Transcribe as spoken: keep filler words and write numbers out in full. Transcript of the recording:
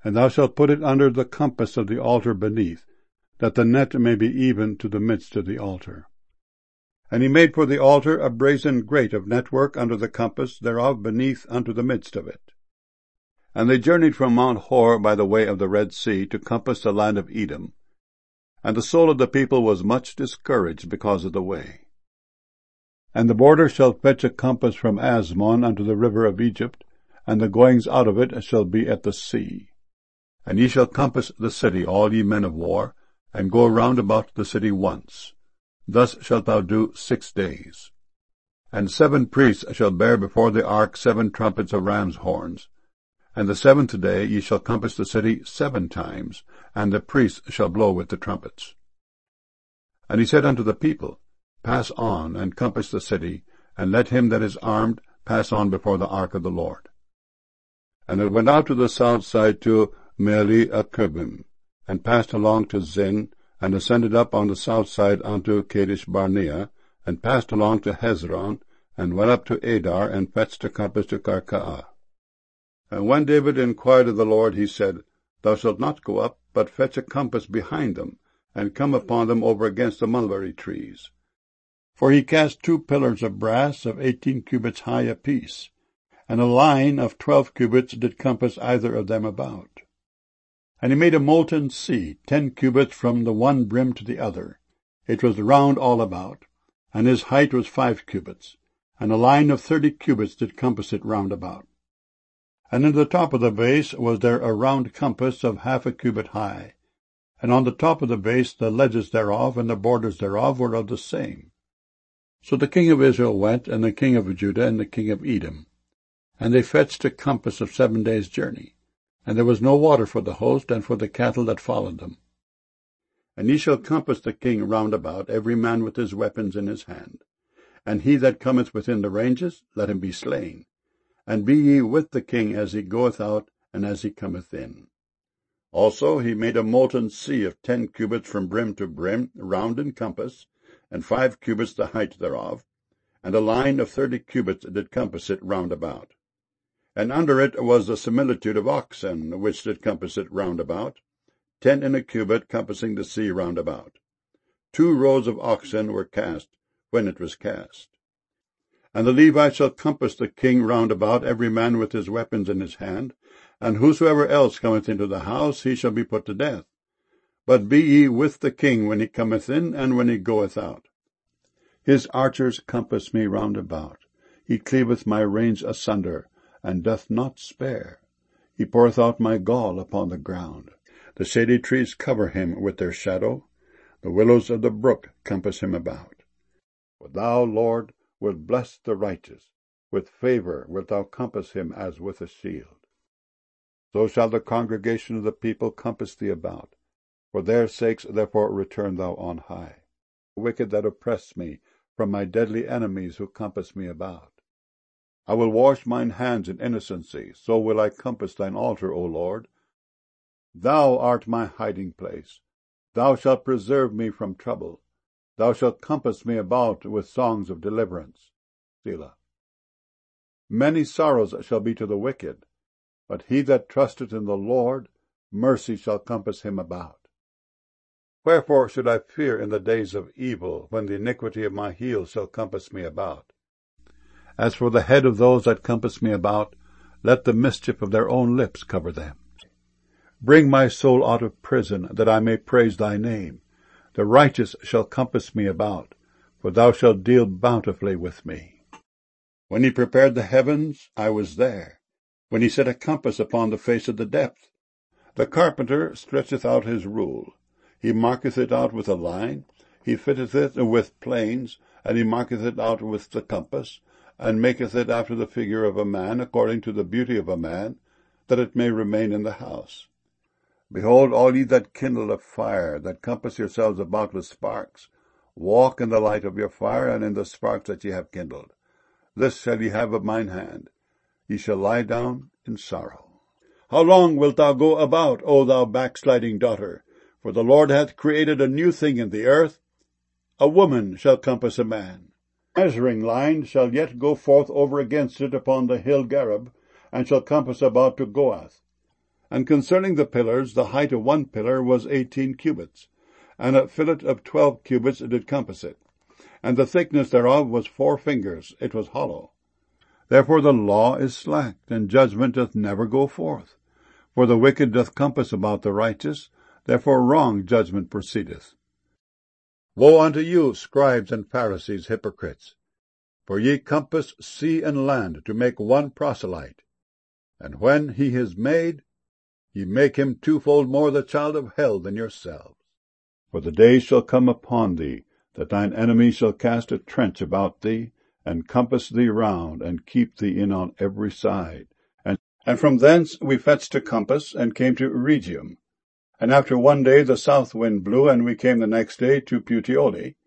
And thou shalt put it under the compass of the altar beneath, that the net may be even to the midst of the altar. And he made for the altar a brazen grate of network under the compass thereof beneath unto the midst of it. And they journeyed from Mount Hor by the way of the Red Sea to compass the land of Edom. And the soul of the people was much discouraged because of the way. And the border shall fetch a compass from Asmon unto the river of Egypt, and the goings out of it shall be at the sea. And ye shall compass the city, all ye men of war, and go round about the city once. Thus shalt thou do six days. And seven priests shall bear before the ark seven trumpets of ram's horns. And the seventh day ye shall compass the city seven times, and the priests shall blow with the trumpets. And he said unto the people, Pass on, and compass the city, and let him that is armed pass on before the ark of the Lord. And it went out to the south side to Meali-Akubim, and passed along to Zin, and ascended up on the south side unto Kadesh-barnea, and passed along to Hezron, and went up to Adar, and fetched a compass to Karkaa. And when David inquired of the Lord, he said, Thou shalt not go up, but fetch a compass behind them, and come upon them over against the mulberry trees. For he cast two pillars of brass of eighteen cubits high apiece, and a line of twelve cubits did compass either of them about. And he made a molten sea, ten cubits from the one brim to the other. It was round all about, and his height was five cubits, and a line of thirty cubits did compass it round about. And in the top of the base was there a round compass of half a cubit high, and on the top of the base the ledges thereof and the borders thereof were of the same. So the king of Israel went, and the king of Judah, and the king of Edom, and they fetched a compass of seven days' journey, and there was no water for the host and for the cattle that followed them. And ye shall compass the king round about, every man with his weapons in his hand, and he that cometh within the ranges, let him be slain. And be ye with the king as he goeth out, and as he cometh in. Also he made a molten sea of ten cubits from brim to brim, round in compass, and five cubits the height thereof, and a line of thirty cubits did compass it round about. And under it was the similitude of oxen, which did compass it round about, ten in a cubit compassing the sea round about. Two rows of oxen were cast, when it was cast. And the Levites shall compass the king round about, every man with his weapons in his hand, and whosoever else cometh into the house, he shall be put to death. But be ye with the king when he cometh in, and when he goeth out. His archers compass me round about. He cleaveth my range asunder, and doth not spare. He poureth out my gall upon the ground. The shady trees cover him with their shadow. The willows of the brook compass him about. For thou, Lord, wilt bless the righteous. With favour wilt thou compass him as with a shield. So shall the congregation of the people compass thee about. For their sakes therefore return thou on high. The wicked that oppress me, from my deadly enemies who compass me about. I will wash mine hands in innocency, so will I compass thine altar, O Lord. Thou art my hiding place. Thou shalt preserve me from trouble. Thou shalt compass me about with songs of deliverance. Selah. Many sorrows shall be to the wicked, but he that trusteth in the Lord, mercy shall compass him about. Wherefore should I fear in the days of evil, when the iniquity of my heels shall compass me about? As for the head of those that compass me about, let the mischief of their own lips cover them. Bring my soul out of prison, that I may praise thy name. The righteous shall compass me about, for thou shalt deal bountifully with me. When he prepared the heavens, I was there. When he set a compass upon the face of the depth. The carpenter stretcheth out his rule. He marketh it out with a line. He fitteth it with planes, and he marketh it out with the compass, and maketh it after the figure of a man, according to the beauty of a man, that it may remain in the house. Behold, all ye that kindle a fire, that compass yourselves about with sparks, walk in the light of your fire, and in the sparks that ye have kindled. This shall ye have of mine hand. Ye shall lie down in sorrow. How long wilt thou go about, O thou backsliding daughter? For the Lord hath created a new thing in the earth. A woman shall compass a man. A measuring line shall yet go forth over against it upon the hill Gareb, and shall compass about to Goath. And concerning the pillars, the height of one pillar was eighteen cubits, and a fillet of twelve cubits did compass it. And the thickness thereof was four fingers, it was hollow. Therefore the law is slacked, and judgment doth never go forth. For the wicked doth compass about the righteous, therefore wrong judgment proceedeth. Woe unto you, scribes and Pharisees, hypocrites! For ye compass sea and land to make one proselyte. And when he is made, ye make him twofold more the child of hell than yourselves. For the day shall come upon thee, that thine enemy shall cast a trench about thee, and compass thee round, and keep thee in on every side. And, and from thence we fetched a compass, and came to Rhegium. And after one day the south wind blew, and we came the next day to Puteoli.